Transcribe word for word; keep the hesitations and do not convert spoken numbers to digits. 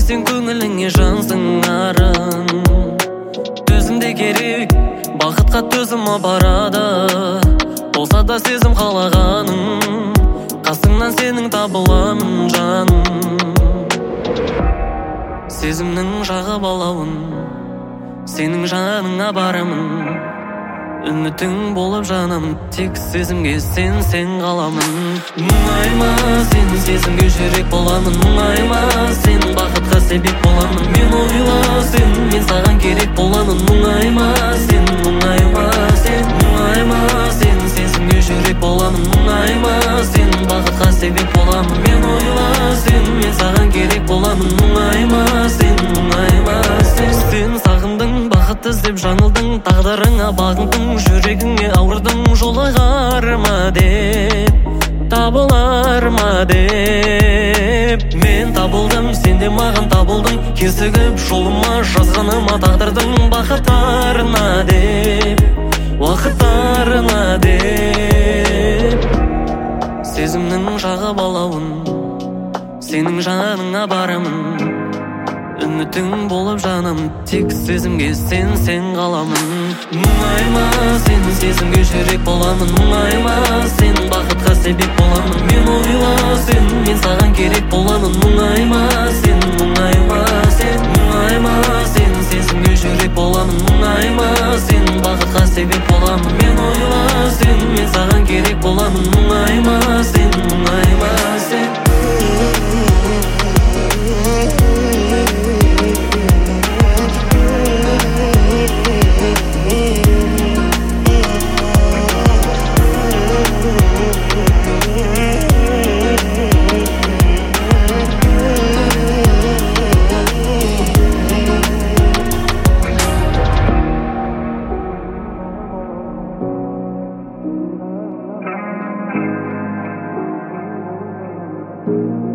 сен көңіліңе жансың арын. Төзімде керек, бақытқа төзім барады. Болса да сезім қалағаның, қасыңнан сенің табыламын жаным. Сезімнің жағы балауын, сенің жаныңа барамын. Үмітің болып жанамын, тек сезімге сен, сен қаламын. Мұңайма, сен сезімге жүрек боламын. Мұңайма, сен бақытқа себеп боламын. Мен ойла сен, мен саған керек боламын. Мұңайма, сен, мұңайма, сен, мұңайма, сен сезімге жүрек боламын. Мұңайма, сен бақытқа себеп боламын. Мен ойла сен, мен саған керек боламын. Мұңайма, сен, мұңайма, сен. Сен сағындың, бақыт іздеп жаңылдың, тағдырыңа бағындың, жүрегіңе ауырдың. Жолығар ма деп, табылар ма деп. Мен табылдым, сен де маған табылдың. Кезігіп жолыма жазғаныма тағдырдың. Бақыттарына деп, уақыттарына деп. Сезімнің жағы балауын, сенің жаныңа барамын. Үмітің болып жаным, тек сезімге сен, сен қаламын. Мұңайма, сен сезімге жүрек боламын. Мұңайма, сен бақытқа себеп боламын. Мен ойла сен, мен саған керек боламын. Мұңайма, сен, мұңайма, сен, мұңайма, сен сезімге жүрек боламын. Мұңайма, сен бақытқа себеп боламын. Мен ойла сен, мен саған керек боламын. Мұңайма, сен, мұңайма, сен. Thank you.